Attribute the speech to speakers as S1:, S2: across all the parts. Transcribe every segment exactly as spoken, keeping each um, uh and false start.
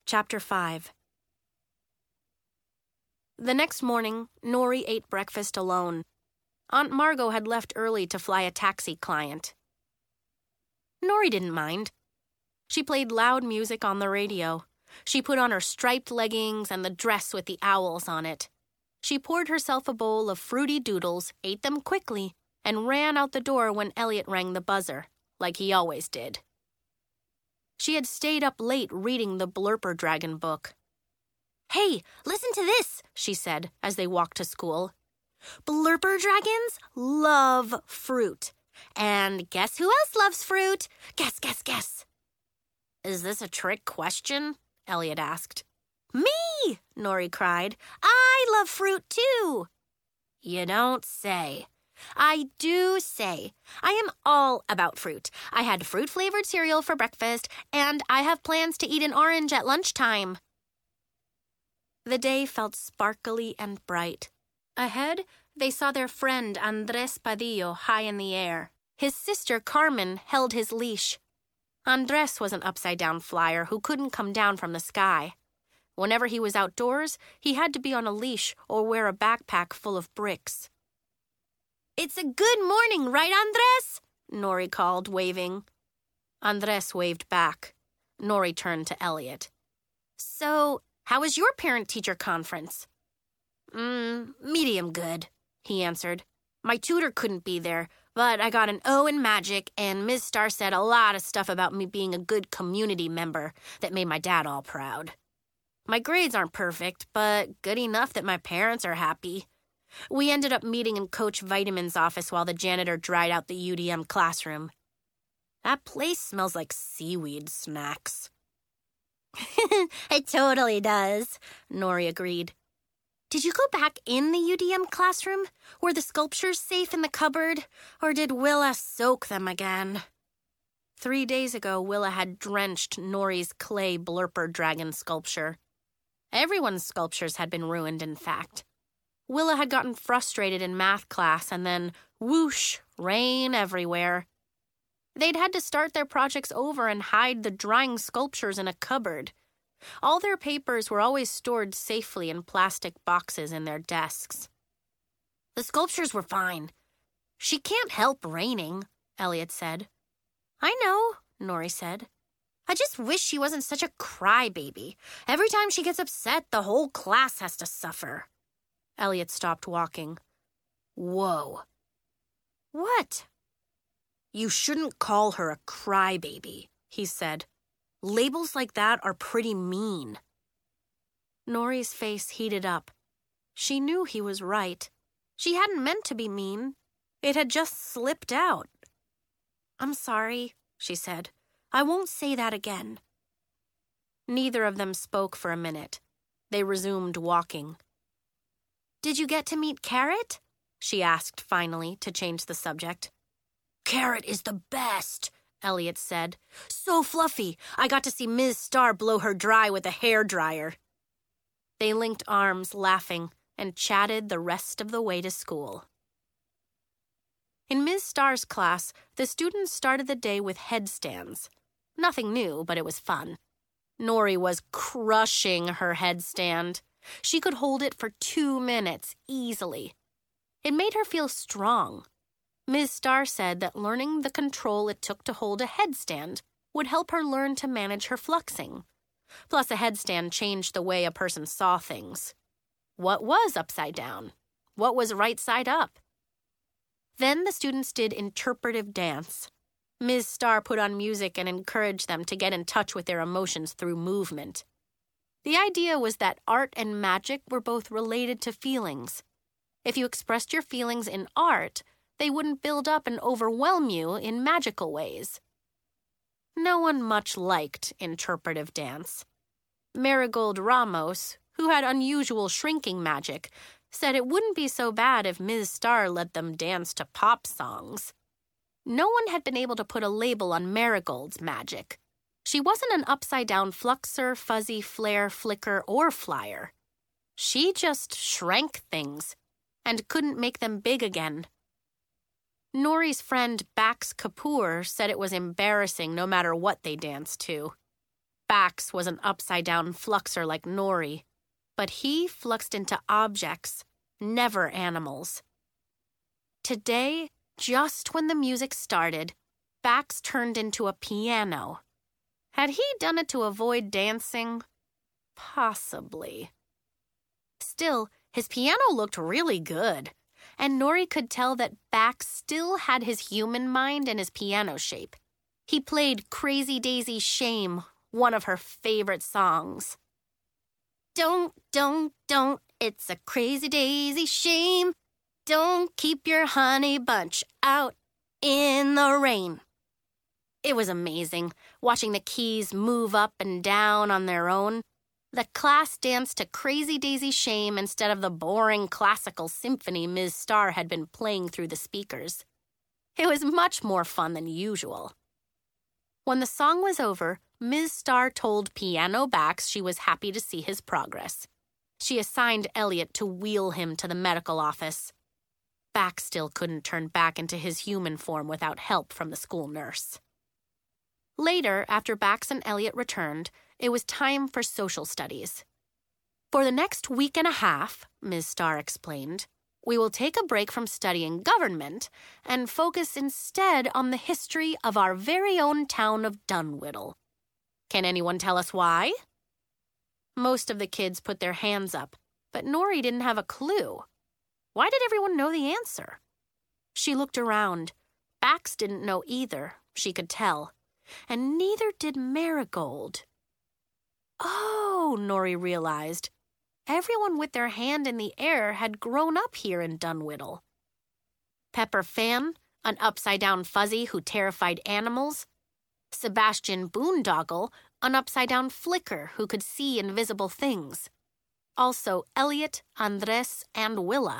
S1: Chapter five. The next morning, Nori ate breakfast alone. Aunt Margot had left early to fly a taxi client. Nori didn't mind. She played loud music on the radio. She put on her striped leggings and the dress with the owls on it. She poured herself a bowl of fruity doodles, ate them quickly, and ran out the door when Elliot rang the buzzer, like he always did. She had stayed up late reading the Blurper Dragon book. "Hey, listen to this," she said as they walked to school. "Blurper dragons love fruit. And guess who else loves fruit? Guess, guess, guess." "Is this a trick question?" Elliot asked. "Me!" Nori cried. "I love fruit too." "You don't say." "I do say. I am all about fruit. I had fruit-flavored cereal for breakfast, and I have plans to eat an orange at lunchtime." The day felt sparkly and bright. Ahead, they saw their friend Andres Padillo high in the air. His sister Carmen held his leash. Andres was an upside-down flyer who couldn't come down from the sky. Whenever he was outdoors, he had to be on a leash or wear a backpack full of bricks. "It's a good morning, right, Andres?" Nori called, waving. Andres waved back. Nori turned to Elliot. "So, how was your parent-teacher conference?" Mm, medium good," he answered. "My tutor couldn't be there, but I got an O in magic, and Miz Starr said a lot of stuff about me being a good community member that made my dad all proud. My grades aren't perfect, but good enough that my parents are happy. We ended up meeting in Coach Vitamin's office while the janitor dried out the U D M classroom. That place smells like seaweed snacks." "It totally does," Nori agreed. "Did you go back in the U D M classroom? Were the sculptures safe in the cupboard? Or did Willa soak them again?" Three days ago, Willa had drenched Nori's clay Blurper Dragon sculpture. Everyone's sculptures had been ruined, in fact. Willa had gotten frustrated in math class, and then, whoosh, rain everywhere. They'd had to start their projects over and hide the drying sculptures in a cupboard. All their papers were always stored safely in plastic boxes in their desks. "The sculptures were fine. She can't help raining," Elliot said. "I know," Nori said. "I just wish she wasn't such a crybaby. Every time she gets upset, the whole class has to suffer." Elliot stopped walking. "Whoa." "What?" "You shouldn't call her a crybaby," he said. "Labels like that are pretty mean." Nori's face heated up. She knew he was right. She hadn't meant to be mean. It had just slipped out. "I'm sorry," she said. "I won't say that again." Neither of them spoke for a minute. They resumed walking. "Did you get to meet Carrot?" she asked finally to change the subject. "Carrot is the best," Elliot said. "So fluffy. I got to see Miz Starr blow her dry with a hairdryer." They linked arms, laughing, and chatted the rest of the way to school. In Miz Starr's class, the students started the day with headstands. Nothing new, but it was fun. Nori was crushing her headstand. She could hold it for two minutes easily. It made her feel strong. Miz Starr said that learning the control it took to hold a headstand would help her learn to manage her fluxing. Plus, a headstand changed the way a person saw things. What was upside down? What was right side up? Then the students did interpretive dance. Miz Starr put on music and encouraged them to get in touch with their emotions through movement. The idea was that art and magic were both related to feelings. If you expressed your feelings in art, they wouldn't build up and overwhelm you in magical ways. No one much liked interpretive dance. Marigold Ramos, who had unusual shrinking magic, said it wouldn't be so bad if Miz Starr let them dance to pop songs. No one had been able to put a label on Marigold's magic. She wasn't an upside-down fluxer, fuzzy, flare, flicker, or flyer. She just shrank things and couldn't make them big again. Nori's friend Bax Kapoor said it was embarrassing no matter what they danced to. Bax was an upside-down fluxer like Nori, but he fluxed into objects, never animals. Today, just when the music started, Bax turned into a piano. Had he done it to avoid dancing? Possibly. Still, his piano looked really good, and Nori could tell that Bax still had his human mind and his piano shape. He played Crazy Daisy Shame, one of her favorite songs. Don't, don't, don't, it's a crazy daisy shame. Don't keep your honey bunch out in the rain. It was amazing, watching the keys move up and down on their own. The class danced to Crazy Daisy Shame instead of the boring classical symphony Miz Starr had been playing through the speakers. It was much more fun than usual. When the song was over, Miz Starr told Piano Bax she was happy to see his progress. She assigned Elliot to wheel him to the medical office. Bax still couldn't turn back into his human form without help from the school nurse. Later, after Bax and Elliot returned, it was time for social studies. For the next week and a half, Miz Starr explained, we will take a break from studying government and focus instead on the history of our very own town of Dunwhiddle. Can anyone tell us why? Most of the kids put their hands up, but Nori didn't have a clue. Why did everyone know the answer? She looked around. Bax didn't know either, she could tell. And neither did Marigold. Oh, Nori realized. Everyone with their hand in the air had grown up here in Dunwhiddle. Pepper Fan, an upside-down fuzzy who terrified animals. Sebastian Boondoggle, an upside-down flicker who could see invisible things. Also Elliot, Andres, and Willa.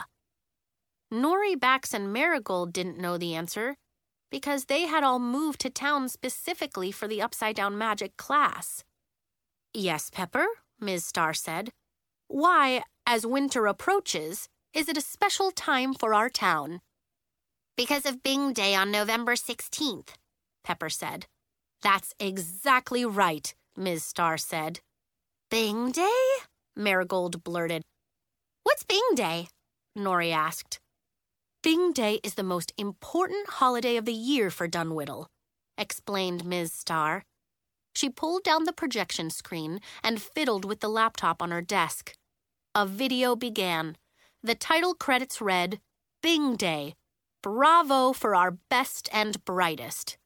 S1: Nori, Bax, and Marigold didn't know the answer because they had all moved to town specifically for the upside-down magic class. Yes, Pepper, Miz Starr said. Why, as winter approaches, is it a special time for our town? Because of Bing Day on November sixteenth, Pepper said. That's exactly right, Miz Starr said. Bing Day? Marigold blurted. What's Bing Day? Nori asked. Bing Day is the most important holiday of the year for Dunwhiddle, explained Miz Starr. She pulled down the projection screen and fiddled with the laptop on her desk. A video began. The title credits read, Bing Day. Bravo for our best and brightest.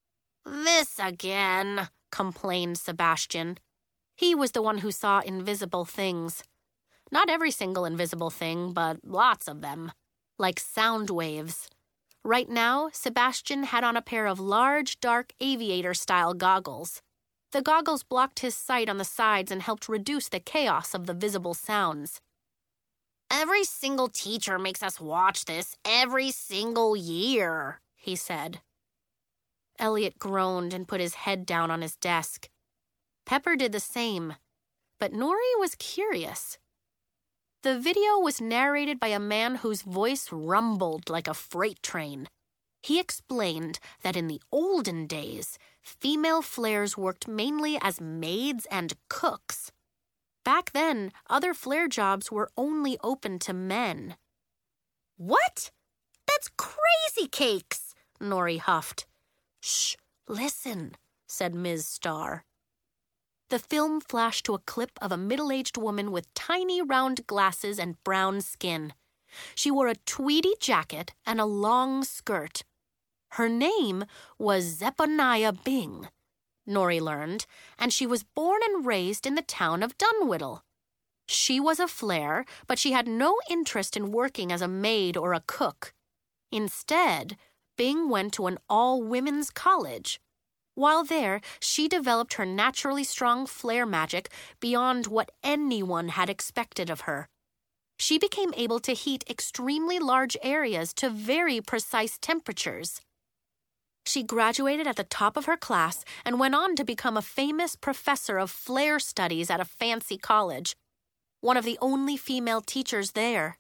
S1: This again, complained Sebastian. He was the one who saw invisible things. Not every single invisible thing, but lots of them. Like sound waves. Right now, Sebastian had on a pair of large, dark aviator-style goggles. The goggles blocked his sight on the sides and helped reduce the chaos of the visible sounds. Every single teacher makes us watch this every single year, he said. Elliot groaned and put his head down on his desk. Pepper did the same, but Nori was curious. The video was narrated by a man whose voice rumbled like a freight train. He explained that in the olden days, female flares worked mainly as maids and cooks. Back then, other flare jobs were only open to men. What? That's crazy cakes, Nori huffed. Shh, listen, said Miz Starr. The film flashed to a clip of a middle-aged woman with tiny round glasses and brown skin. She wore a tweedy jacket and a long skirt. Her name was Zephaniah Bing, Nori learned, and she was born and raised in the town of Dunwhiddle. She was a flare, but she had no interest in working as a maid or a cook. Instead, Bing went to an all-women's college. While there, she developed her naturally strong flare magic beyond what anyone had expected of her. She became able to heat extremely large areas to very precise temperatures. She graduated at the top of her class and went on to become a famous professor of flare studies at a fancy college, one of the only female teachers there.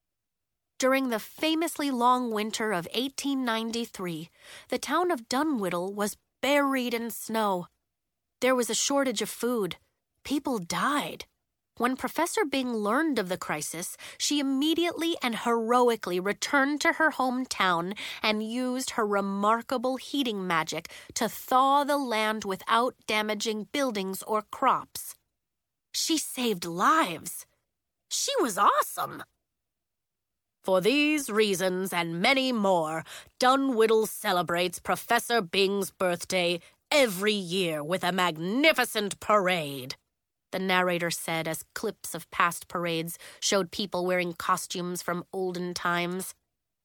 S1: During the famously long winter of eighteen ninety-three, the town of Dunwhiddle was buried in snow. There was a shortage of food. People died. When Professor Bing learned of the crisis, she immediately and heroically returned to her hometown and used her remarkable heating magic to thaw the land without damaging buildings or crops. She saved lives. She was awesome. For these reasons and many more, Dunwhiddle celebrates Professor Bing's birthday every year with a magnificent parade, the narrator said as clips of past parades showed people wearing costumes from olden times.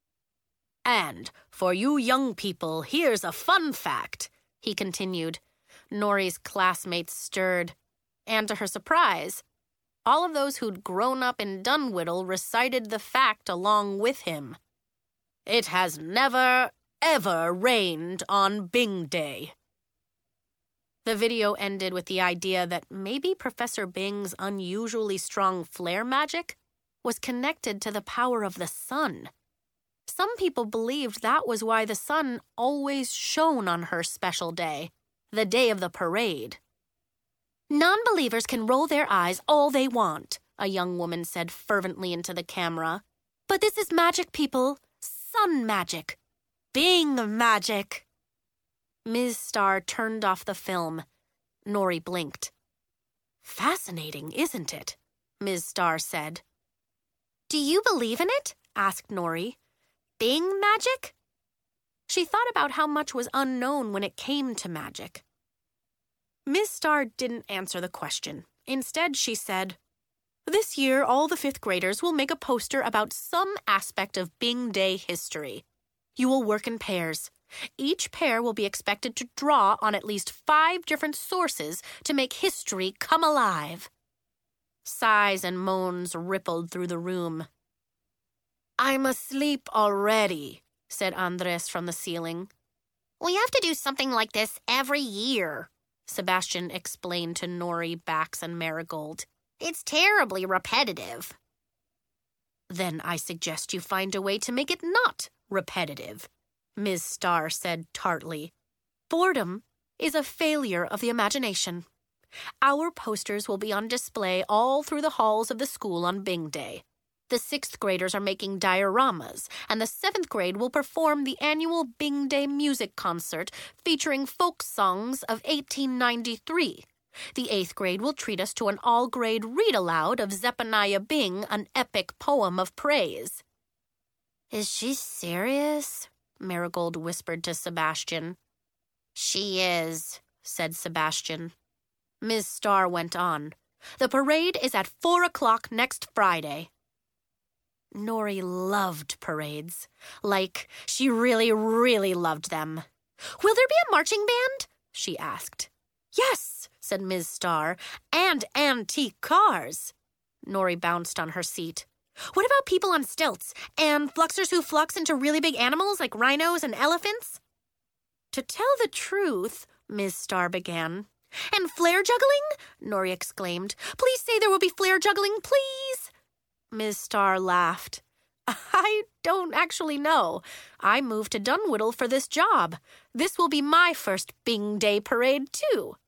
S1: And for you young people, here's a fun fact, he continued. Nori's classmates stirred, and to her surprise, all of those who'd grown up in Dunwhiddle recited the fact along with him. It has never, ever rained on Bing Day. The video ended with the idea that maybe Professor Bing's unusually strong flare magic was connected to the power of the sun. Some people believed that was why the sun always shone on her special day, the day of the parade. Non-believers can roll their eyes all they want, a young woman said fervently into the camera. But this is magic, people. Sun magic. Bing magic. Miz Starr turned off the film. Nori blinked. Fascinating, isn't it? Miz Starr said. Do you believe in it? Asked Nori. Bing magic? She thought about how much was unknown when it came to magic. Miz Starr didn't answer the question. Instead, she said, This year, all the fifth graders will make a poster about some aspect of Bing Day history. You will work in pairs. Each pair will be expected to draw on at least five different sources to make history come alive. Sighs and moans rippled through the room. I'm asleep already, said Andres from the ceiling. We have to do something like this every year, Sebastian explained to Nori, Bax, and Marigold. It's terribly repetitive. Then I suggest you find a way to make it not repetitive, Miz Starr said tartly. Boredom is a failure of the imagination. Our posters will be on display all through the halls of the school on Bing Day. The sixth graders are making dioramas, and the seventh grade will perform the annual Bing Day music concert featuring folk songs of eighteen ninety-three. The eighth grade will treat us to an all-grade read-aloud of Zephaniah Bing, an epic poem of praise. Is she serious? Marigold whispered to Sebastian. She is, said Sebastian. Miz Starr went on. The parade is at four o'clock next Friday. Nori loved parades. Like, she really, really loved them. Will there be a marching band? She asked. Yes, said Miz Starr, and antique cars. Nori bounced on her seat. What about people on stilts, and fluxers who flux into really big animals like rhinos and elephants? To tell the truth, Miz Starr began. And flare juggling? Nori exclaimed. Please say there will be flare juggling, please. Miz Starr laughed. I don't actually know. I moved to Dunwhiddle for this job. This will be my first Bing Day parade, too.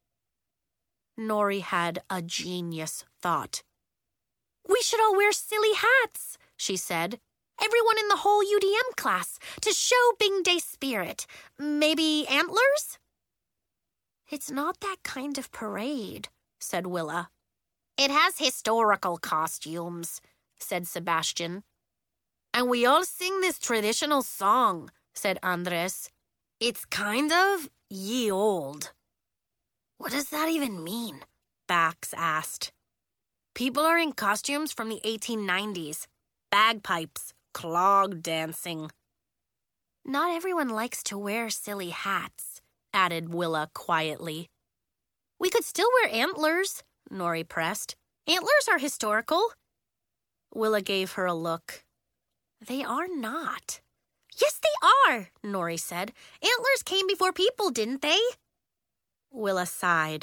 S1: Nori had a genius thought. We should all wear silly hats, she said. Everyone in the whole U D M class, to show Bing Day spirit. Maybe antlers? It's not that kind of parade, said Willa. It has historical costumes, said Sebastian. And we all sing this traditional song, said Andres. It's kind of ye old. What does that even mean? Bax asked. People are in costumes from the eighteen nineties. Bagpipes, clog dancing. Not everyone likes to wear silly hats, added Willa quietly. We could still wear antlers, Nori pressed. Antlers are historical. Willa gave her a look. They are not. Yes, they are, Nori said. Antlers came before people, didn't they? Willa sighed.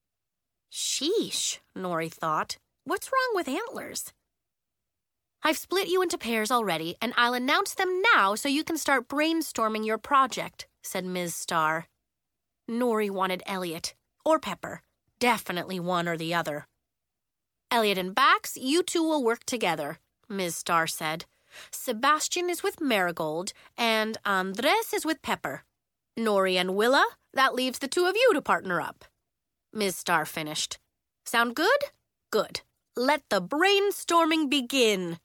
S1: Sheesh, Nori thought. What's wrong with antlers? I've split you into pairs already, and I'll announce them now so you can start brainstorming your project, said Miz Starr. Nori wanted Elliot. or Pepper. Definitely one or the other. Elliot and Bax, you two will work together, Miz Starr said. Sebastian is with Marigold, and Andres is with Pepper. Nori and Willa, that leaves the two of you to partner up. Miz Starr finished. Sound good? Good. Let the brainstorming begin.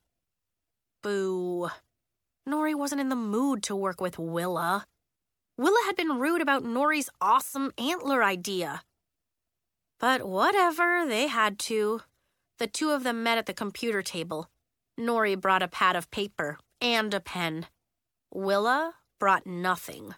S1: Boo. Nori wasn't in the mood to work with Willa. Willa had been rude about Nori's awesome antler idea. But whatever, they had to. The two of them met at the computer table. Nori brought a pad of paper and a pen. Willa brought nothing.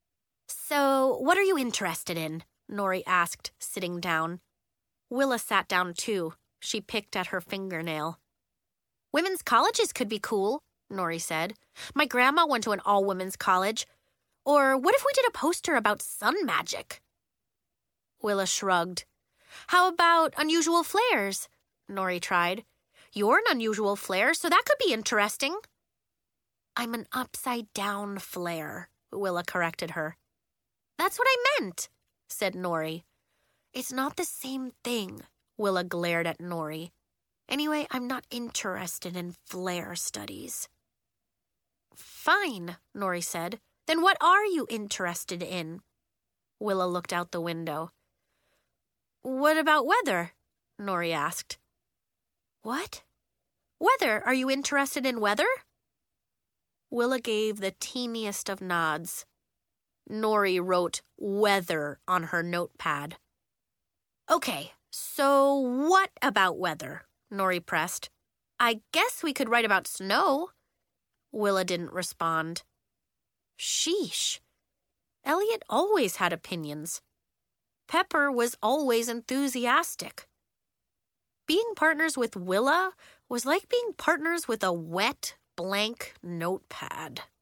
S1: So, what are you interested in? Nori asked, sitting down. Willa sat down too. She picked at her fingernail. Women's colleges could be cool, Nori said. My grandma went to an all-women's college. Or what if we did a poster about sun magic? Willa shrugged. How about unusual flares? Nori tried. You're an unusual flare, so that could be interesting. I'm an upside-down flare, Willa corrected her. That's what I meant, said Nori. It's not the same thing, Willa glared at Nori. Anyway, I'm not interested in flare studies. Fine, Nori said. Then what are you interested in? Willa looked out the window. What about weather? Nori asked. What? Weather. Are you interested in weather? Willa gave the teeniest of nods. Nori wrote weather on her notepad. Okay, so what about weather? Nori pressed. I guess we could write about snow. Willa didn't respond. Sheesh. Elliot always had opinions. Pepper was always enthusiastic. Being partners with Willa was like being partners with a wet, blank notepad.